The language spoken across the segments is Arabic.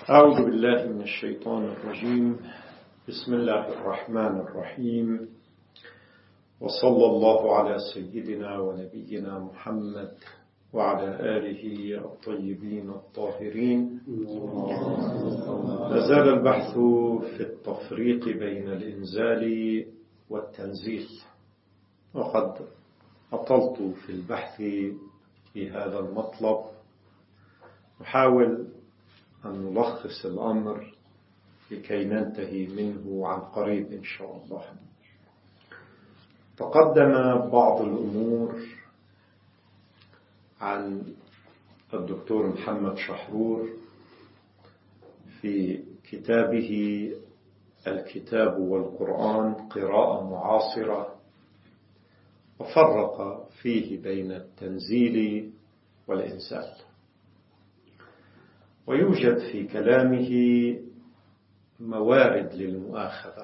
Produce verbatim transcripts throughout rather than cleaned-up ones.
أعوذ بالله من الشيطان الرجيم. بسم الله الرحمن الرحيم، وصلى الله على سيدنا ونبينا محمد وعلى آله الطيبين الطاهرين. لازال البحث في التفريق بين الإنزال والتنزيل، وقد أطلت في البحث في هذا المطلب. نحاول أن نلخص الأمر لكي ننتهي منه عن قريب إن شاء الله. تقدم بعض الأمور عن الدكتور محمد شحرور في كتابه الكتاب والقرآن قراءة معاصرة، وفرق فيه بين التنزيل والإنزال. ويوجد في كلامه موارد للمؤاخذة.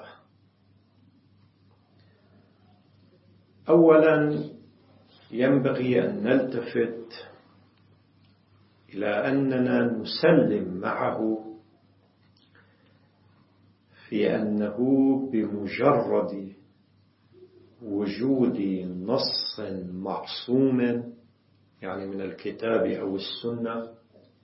أولا، ينبغي أن نلتفت إلى أننا نسلم معه في أنه بمجرد وجود نص معصوم، يعني من الكتاب أو السنة،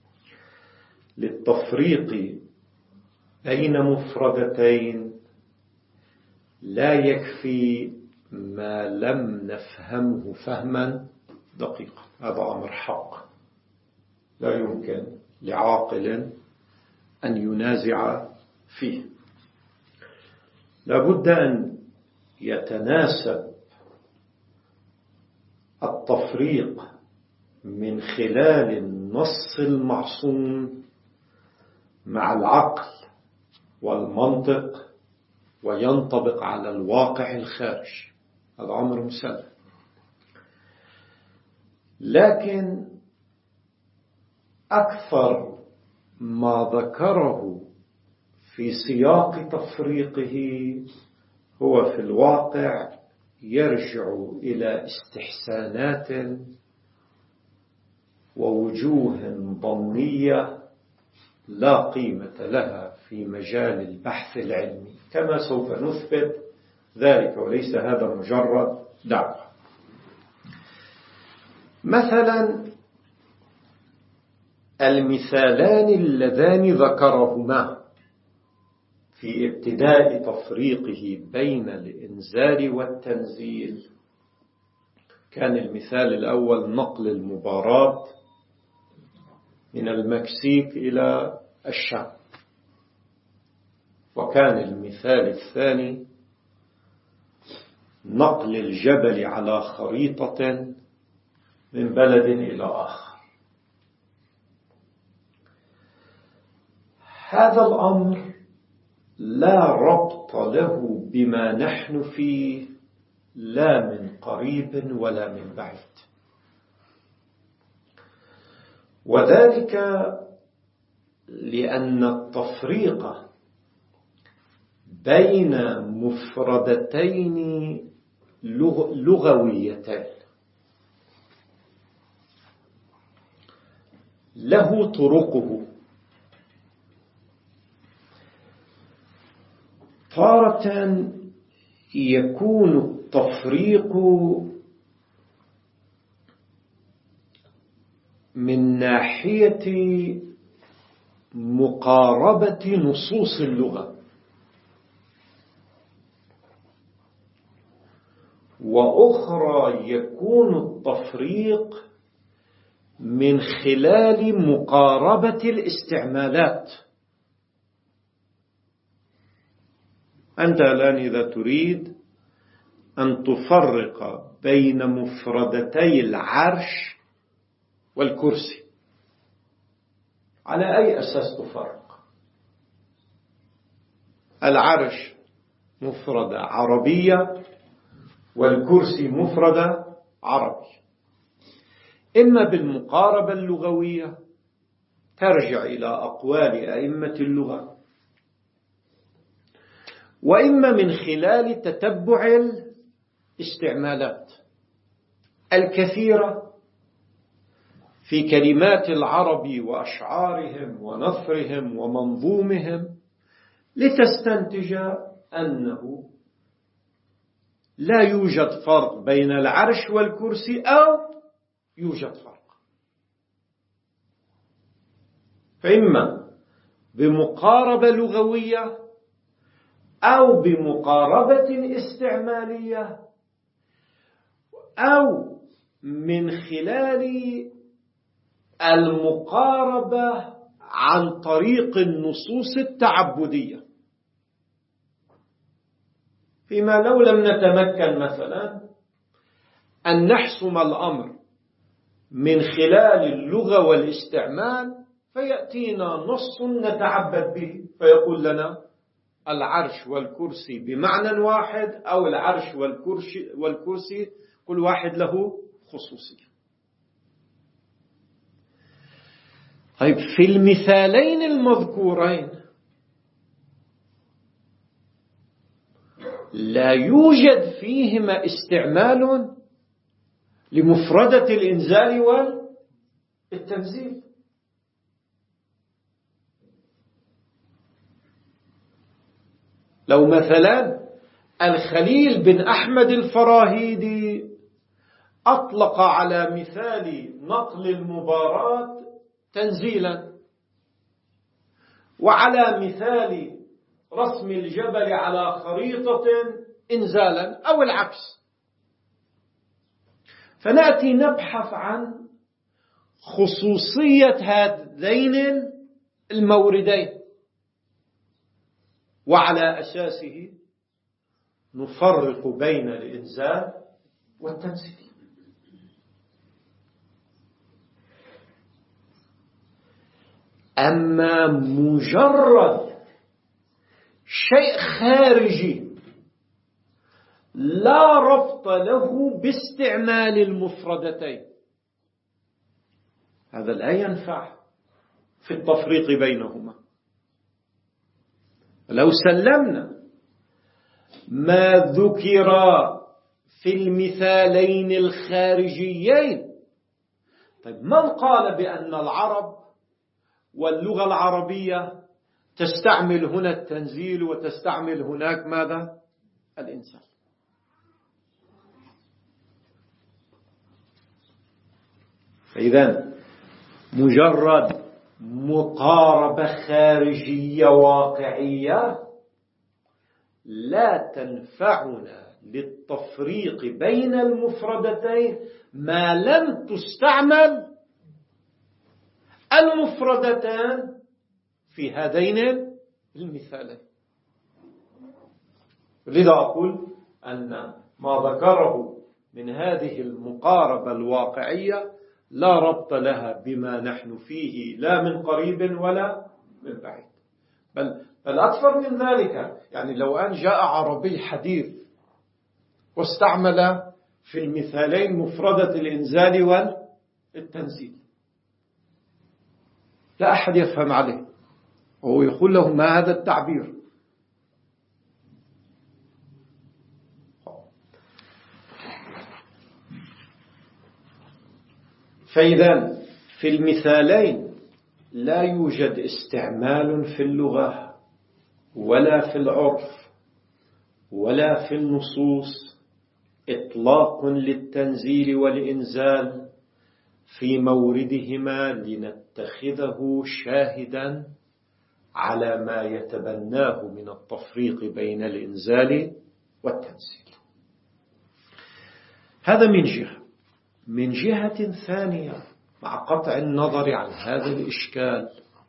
للتفريق بين مفردتين لا يكفي ما لم نفهمه فهما دقيقا. هذا أمر حق لا يمكن لعاقل أن ينازع فيه. لابد أن يتناسب التفريق من خلال النص المعصوم مع العقل والمنطق، وينطبق على الواقع الخارجي. هذا أمر مسلم. لكن أكثر ما ذكره في سياق تفريقه هو في الواقع يرجع إلى استحسانات ووجوه ضمنية لا قيمة لها في مجال البحث العلمي، كما سوف نثبت ذلك، وليس هذا مجرد دعوة. مثلا المثالان اللذان ذكرهما في ابتداء تفريقه بين الإنزال والتنزيل، كان المثال الأول نقل المباراة من المكسيك إلى الشام، وكان المثال الثاني نقل الجبل على خريطة من بلد إلى آخر. هذا الأمر لا ربط له بما نحن فيه، لا من قريب ولا من بعيد، وذلك لأن التفريق بين مفردتين لغويتين له طرقه. تارة يكون التفريق من ناحية مقاربة نصوص اللغة، وأخرى يكون التفريق من خلال مقاربة الاستعمالات. أنت الآن إذا تريد أن تفرق بين مفردتي العرش والكرسي، على أي أساس تفرق؟ العرش مفردة عربية والكرسي مفردة عربي. إما بالمقاربة اللغوية ترجع إلى أقوال أئمة اللغة، وإما من خلال تتبع الاستعمالات الكثيرة في كلمات العرب وأشعارهم ونثرهم ومنظومهم لتستنتج أنه لا يوجد فرق بين العرش والكرسي أو يوجد فرق، فإما بمقاربة لغوية أو بمقاربة استعمالية أو من خلال المقاربة عن طريق النصوص التعبدية. فيما لو لم نتمكن مثلا أن نحسم الأمر من خلال اللغة والاستعمال، فيأتينا نص نتعبد به فيقول لنا العرش والكرسي بمعنى واحد، أو العرش والكرسي, والكرسي كل واحد له خصوصية. طيب في المثالين المذكورين لا يوجد فيهما استعمال لمفردة الإنزال والتنزيل. لو مثلا الخليل بن أحمد الفراهيدي أطلق على مثال نقل المباراة تنزيلا، وعلى مثال رسم الجبل على خريطة إنزالا، أو العكس، فنأتي نبحث عن خصوصية هذين الموردين، وعلى أساسه نفرق بين الإنزال والتنزيل. أما مجرد شيء خارجي لا ربط له باستعمال المفردتين، هذا لا ينفع في التفريق بينهما. لو سلمنا ما ذكر في المثالين الخارجيين، طيب من قال بأن العرب واللغة العربية تستعمل هنا التنزيل وتستعمل هناك ماذا؟ الإنزال. فإذا مجرد مقاربة خارجية واقعية لا تنفعنا للتفريق بين المفردتين ما لم تستعمل المفردتان في هذين المثالين. لذا أقول أن ما ذكره من هذه المقاربة الواقعية لا ربط لها بما نحن فيه لا من قريب ولا من بعيد، بل, بل أكثر من ذلك. يعني لو أن جاء عربي حديث واستعمل في المثالين مفردة الإنزال والتنزيل لا أحد يفهم عليه، وهو يقول له ما هذا التعبير. فإذا في المثالين لا يوجد استعمال في اللغة ولا في العرف ولا في النصوص إطلاق للتنزيل والإنزال في موردهما لنتخذه شاهدا على ما يتبناه من التفريق بين الإنزال والتنزيل. هذا من جهة. من جهة ثانية، مع قطع النظر عن هذا الإشكال،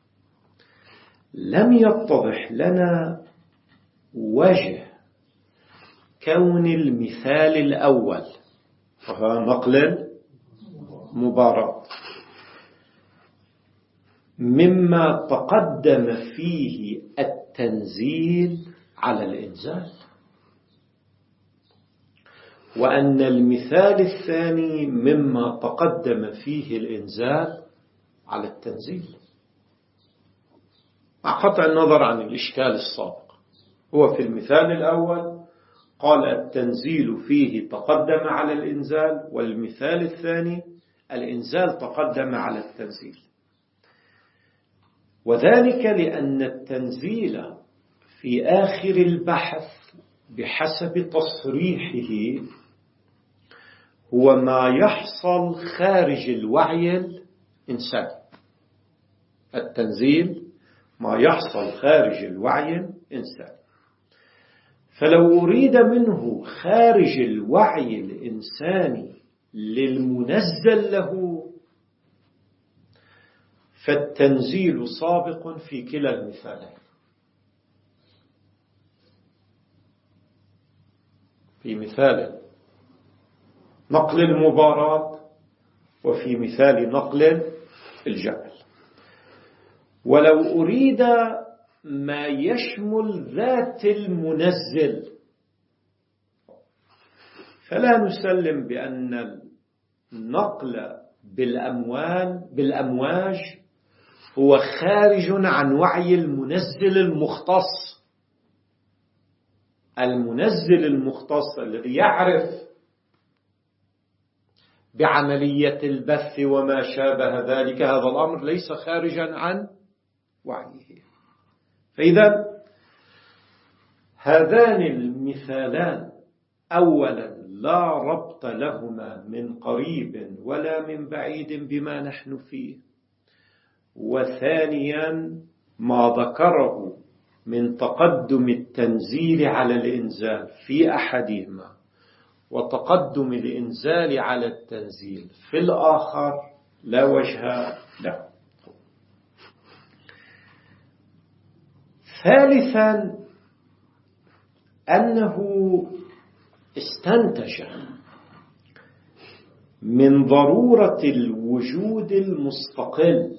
لم يتضح لنا وجه كون المثال الأول وهو نقل المباراة مما تقدم فيه التنزيل على الإنزال، وأن المثال الثاني مما تقدم فيه الإنزال على التنزيل، مع قطع النظر عن الإشكال السابق. هو في المثال الأول قال التنزيل فيه تقدم على الإنزال، والمثال الثاني الإنزال تقدم على التنزيل، وذلك لأن التنزيل في آخر البحث بحسب تصريحه هو ما يحصل خارج الوعي الإنساني. التنزيل ما يحصل خارج الوعي الإنساني، فلو أريد منه خارج الوعي الإنساني للمنزل له فالتنزيل سابق في كلا المثالين. في مثال نقل المباراة وفي مثال نقل الجبل. ولو أريد ما يشمل ذات المنزل فلا نسلم بأن النقل بالأموال بالأمواج هو خارج عن وعي المنزل المختص. المنزل المختص الذي يعرف بعملية البث وما شابه ذلك، هذا الأمر ليس خارجا عن وعيه. فإذا هذان المثالان أولا لا ربط لهما من قريب ولا من بعيد بما نحن فيه، وثانيا ما ذكره من تقدم التنزيل على الإنزال في أحدهما وتقدم الإنزال على التنزيل في الآخر لا وجه له. ثالثا أنه استنتج من ضرورة الوجود المستقل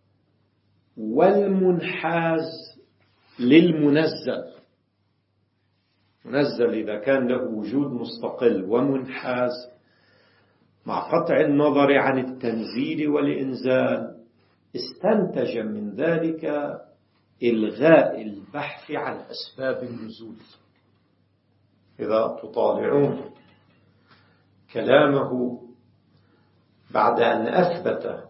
والمنحاز للمنزل. منزل إذا كان له وجود مستقل ومنحاز مع قطع النظر عن التنزيل والإنزال، استنتج من ذلك إلغاء البحث عن أسباب النزول. إذا تطالعون كلامه بعد أن أثبت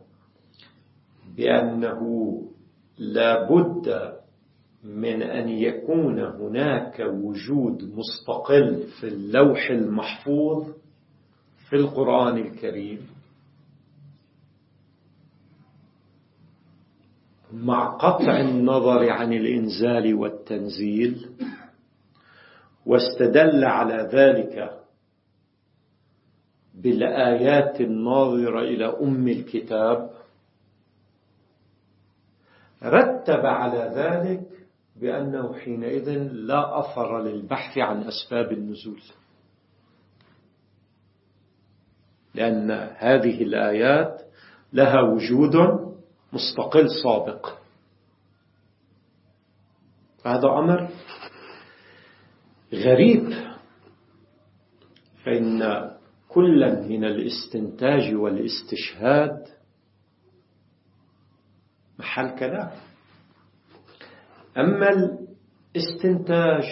بأنه لا بد من أن يكون هناك وجود مستقل في اللوح المحفوظ في القرآن الكريم مع قطع النظر عن الإنزال والتنزيل، واستدل على ذلك بالآيات الناظرة إلى أم الكتاب، رتب على ذلك بأنه حينئذ لا أثر للبحث عن أسباب النزول، لأن هذه الآيات لها وجود مستقل سابق. هذا أمر غريب، فإن كلا من الاستنتاج والاستشهاد محل كلام. أما الاستنتاج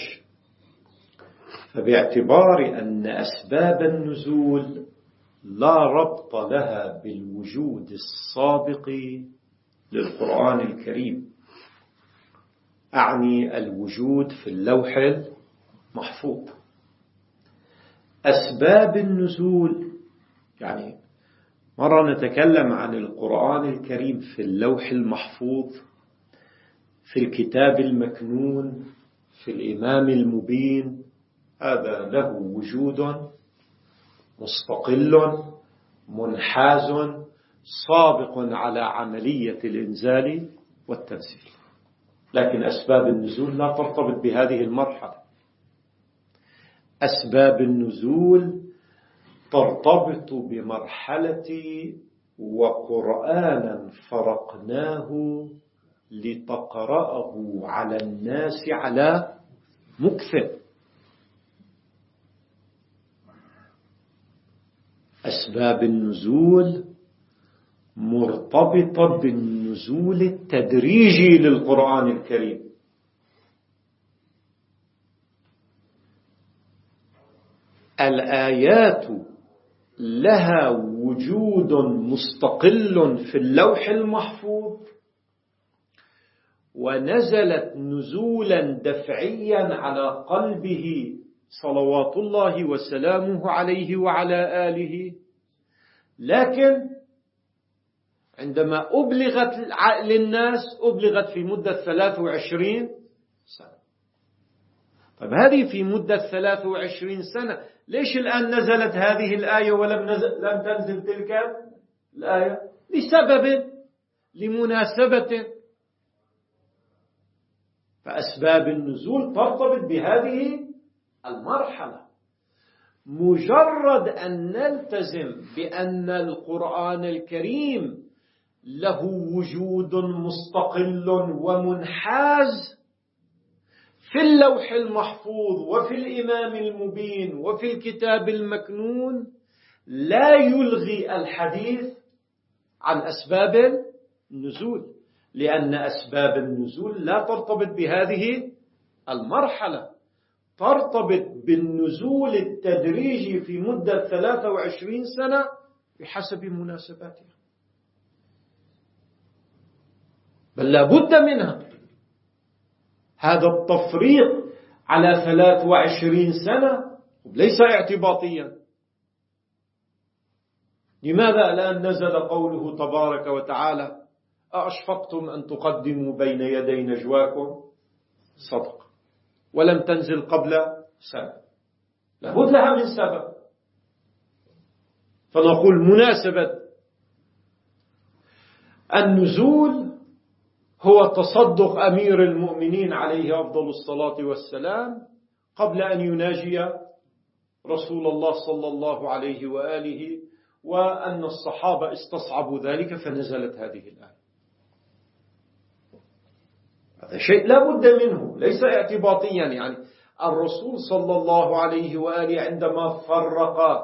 فباعتبار أن أسباب النزول لا ربط لها بالوجود السابق للقرآن الكريم، أعني الوجود في اللوح المحفوظ. أسباب النزول يعني مرة نتكلم عن القرآن الكريم في اللوح المحفوظ، في الكتاب المكنون، في الإمام المبين، هذا له وجود مستقل منحاز سابق على عملية الإنزال والتنزيل. لكن أسباب النزول لا ترتبط بهذه المرحلة. أسباب النزول ترتبط بمرحلة وقرآنا فرقناه لتقرأه على الناس على مكث. أسباب النزول مرتبطة بالنزول التدريجي للقرآن الكريم. الآيات لها وجود مستقل في اللوح المحفوظ، ونزلت نزولا دفعيا على قلبه صلوات الله وسلامه عليه وعلى آله، لكن عندما أبلغت للناس أبلغت في مدة ثلاث وعشرين سنة. طيب هذه في مدة ثلاث وعشرين سنة، ليش الآن نزلت هذه الآية ولم نزل لم تنزل تلك الآية؟ لسبب، لمناسبة. فأسباب النزول ترتبط بهذه المرحلة. مجرد أن نلتزم بأن القرآن الكريم له وجود مستقل ومنحاز في اللوح المحفوظ وفي الإمام المبين وفي الكتاب المكنون، لا يلغي الحديث عن أسباب النزول، لأن أسباب النزول لا ترتبط بهذه المرحلة، ترتبط بالنزول التدريجي في مدة ثلاث وعشرين سنة بحسب مناسباتها، بل لا بد منها. هذا التفريق على ثلاث وعشرين سنة ليس اعتباطيا. لماذا الآن نزل قوله تبارك وتعالى أأشفقتم أن تقدموا بين يدي نجواكم صدق، ولم تنزل قبل سنة؟ لابد لها من سبب. فنقول مناسبة النزول هو تصدق أمير المؤمنين عليه أفضل الصلاة والسلام قبل أن يناجي رسول الله صلى الله عليه وآله، وأن الصحابة استصعبوا ذلك فنزلت هذه الآية. هذا شيء لا بد منه، ليس اعتباطيا. يعني الرسول صلى الله عليه وآله عندما فرق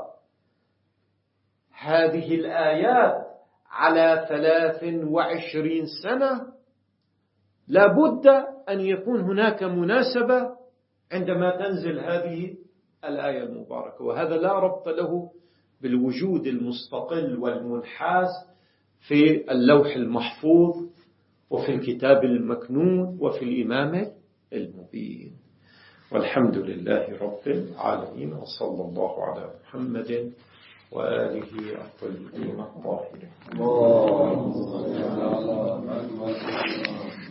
هذه الآيات على ثلاث وعشرين سنة لا بد أن يكون هناك مناسبة عندما تنزل هذه الآية المباركة، وهذا لا ربط له بالوجود المستقل والمنحاز في اللوح المحفوظ وفي الكتاب المكنون وفي الإمام المبين. والحمد لله رب العالمين، وصلى الله على محمد وآله الطيبين الطاهرين.